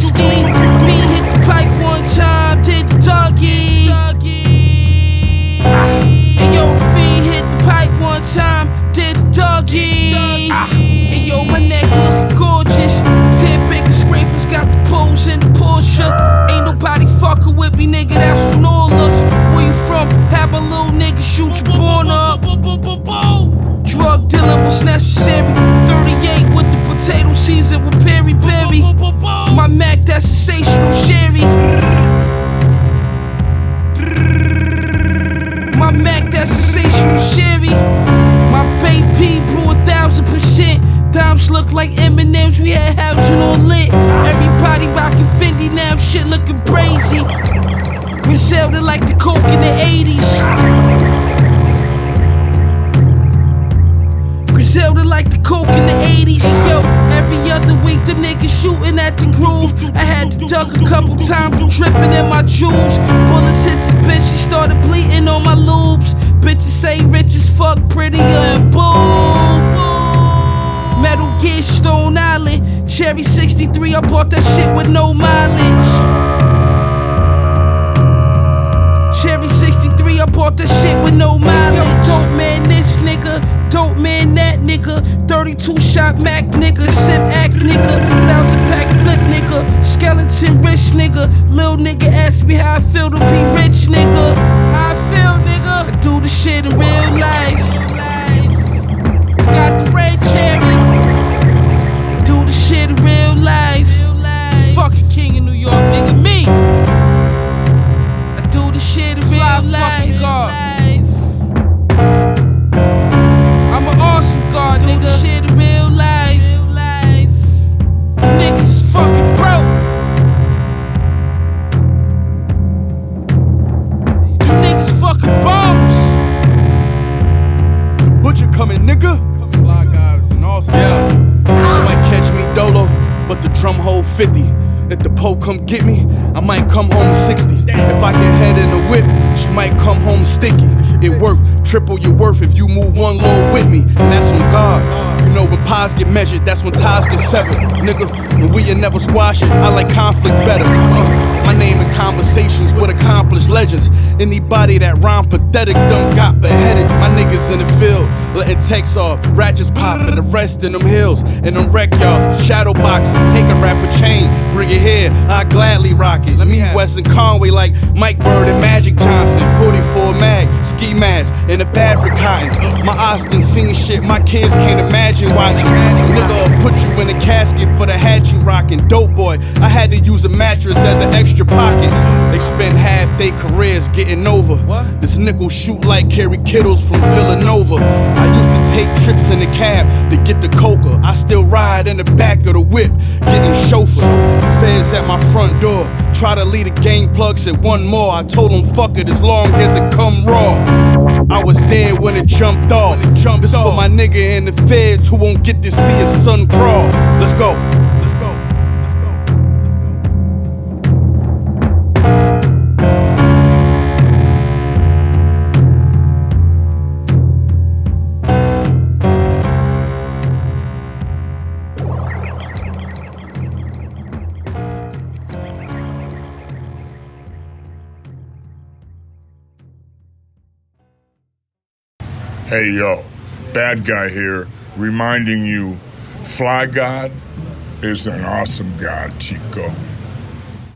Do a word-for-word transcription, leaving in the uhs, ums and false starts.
ski. V hit the pipe one time, did the doggy. And yo, V hit the pipe one time, did the doggy. And yo, my neck looking gorgeous. Ten bigger scrapers, got the pose in the Porsche. Ain't nobody fucking with me, nigga, that's from all us. Where you from? Have a little nigga shoot your born up. Drug dealing was necessary. thirty-eight with the potato season with Perry Berry. My Mac, that's sensational sherry. My Mac, that's sensational sherry. My baby blew a thousand percent. Dimes look like M and M's, we had housing on lit. Everybody rockin' Fendi now, shit looking crazy. Griselda like the coke in the eighties. Griselda like the coke in the eighties. Yo, every other week the niggas shooting at the groove. I had to duck a couple times from tripping in my jewels. Bullets hit this bitch, she started bleeding on my lubes. Bitches say rich as fuck, prettier and boom. Metal Gear, Stone Island, Cherry sixty-three, I bought that shit with no mileage. Cherry sixty-three, I bought that shit with no mileage. Yo, dope man this nigga, dope man that nigga, thirty-two shot Mac nigga, sip act nigga, thousand pack flip nigga, skeleton rich nigga. Lil nigga ask me how I feel to be rich nigga. How I feel nigga, I do the shit in real life. I got the red cherry, I do the shit in real life. Fucking king of New York nigga, me. I do the shit in real life. I'm an awesome god, nigga. Do the shit in real life. Niggas is fucking broke. You niggas fucking bums. The butcher coming, nigga. Fly God is an awesome. Yeah. You might catch me dolo, but the drum hold fifty. If the Pope come get me, I might come home sixty. If I get head in the whip, she might come home sticky. It work, triple your worth if you move one load with me. And that's on God. You know when pies get measured, that's when ties get severed. Nigga, and we will never squash it. I like conflict better. Uh, my name in conversations with accomplished legends. Anybody that rhyme pathetic done got beheaded. My niggas in the field, letting texts off, ratchets popping, the rest in them hills, in them wreck yards, shadow boxing, take a rapper chain, bring it here, I gladly rock it. Me, Weston Conway like Mike Bird and Magic Johnson, forty-four mag, ski mask, and the fabric cotton. My eyes done seen shit my kids can't imagine watching. Nigga will put you in a casket for the hat you rockin'. Dope boy, I had to use a mattress as an extra pocket. They spend half their careers getting over. This nickel shoot like Kerry Kittles from Villanova. I used to take trips in the cab to get the coca. I still ride in the back of the whip, getting chauffeur. Feds at my front door, try to lead the gang plug, said one more. I told them fuck it as long as it come raw. I was dead when it jumped off. This for my nigga in the feds who won't get to see his son crawl. Let's go. Let's go. Let's go. Hey yo, bad guy here, reminding you, Fly God is an awesome god, Chico.